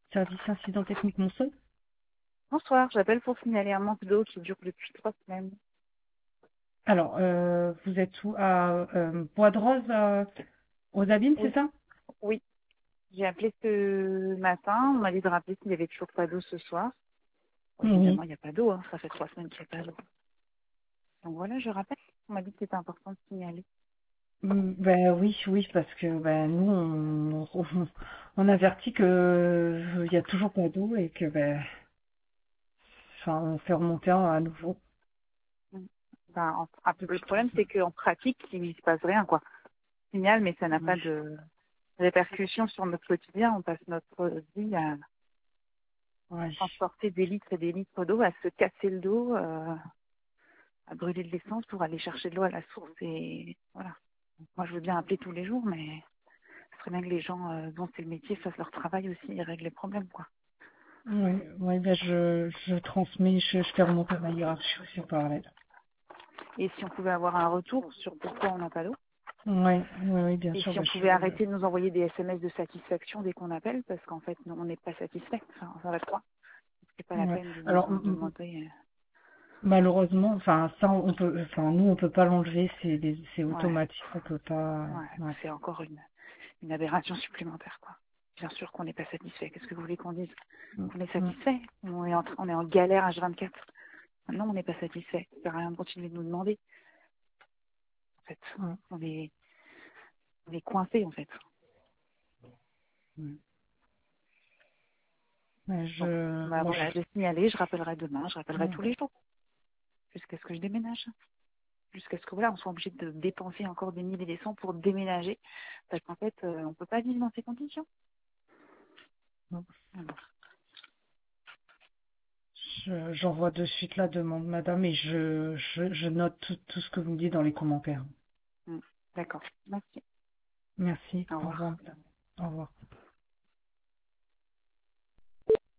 Service incident technique Monceau. Bonsoir, j'appelle pour signaler un manque d'eau qui dure depuis 3 semaines. Alors, vous êtes où? À Bois de Rose, aux Abîmes, c'est Oui, ça? oui. J'ai appelé ce matin, on m'a dit de rappeler s'il n'y avait toujours pas d'eau ce soir. Bon, Oui. évidemment, il n'y a pas d'eau, hein. Ça fait 3 semaines qu'il n'y a pas d'eau. Donc voilà, je rappelle. On m'a dit que c'était important de signaler. Ben oui, oui, parce que ben nous, on avertit que il y a toujours pas d'eau et que ben, enfin, on fait remonter à nouveau. Mm. Ben, le Depuis trois problème, c'est semaines. qu'en pratique, il ne se passe rien, quoi. On signale, mais ça n'a Ouais. pas de répercussions sur notre quotidien. On passe notre vie à Ouais. transporter des litres et des litres d'eau, à se casser le dos, à brûler de l'essence pour aller chercher de l'eau à la source. Et voilà. Moi, je veux bien appeler tous les jours, mais ce serait bien que les gens dont c'est le métier fassent leur travail aussi et règlent les problèmes, quoi. Oui, oui, ben je transmets, je fais remonter ma hiérarchie aussi en parallèle. Et si on pouvait avoir un retour sur pourquoi on n'a pas d'eau, Oui, oui, oui, bien et sûr, si on ben pouvait arrêter de nous envoyer des SMS de satisfaction dès qu'on appelle, parce qu'en fait, nous, on n'est pas satisfait. Enfin, ça va de quoi. C'est pas la ouais. peine de Alors, nous demander. malheureusement, enfin ça on peut, enfin nous on peut pas l'enlever, c'est Ouais, automatique, on peut pas. ouais. Ouais. C'est encore une aberration supplémentaire, quoi. Bien sûr qu'on n'est pas satisfait. Qu'est-ce que vous voulez qu'on dise? Mm, Qu'on est mm. satisfait. On est en galère H24. Maintenant, on n'est pas satisfait. Ça sert à rien de continuer de nous demander. En fait, Ouais. on est, on est coincé, en fait. Mm. Mais Bon, bah moi voilà, je, j'ai signalé, je rappellerai demain, je rappellerai ouais. tous les jours, jusqu'à ce que je déménage. Jusqu'à ce que voilà, on soit obligé de dépenser encore des milliers et des cents pour déménager. Parce qu'en fait, on peut pas vivre dans ces conditions. Non. Alors, J'envoie de suite la demande, madame, et je note tout ce que vous me dites dans les commentaires. d'accord. Merci. Merci. Au Au revoir. revoir, madame. Au revoir.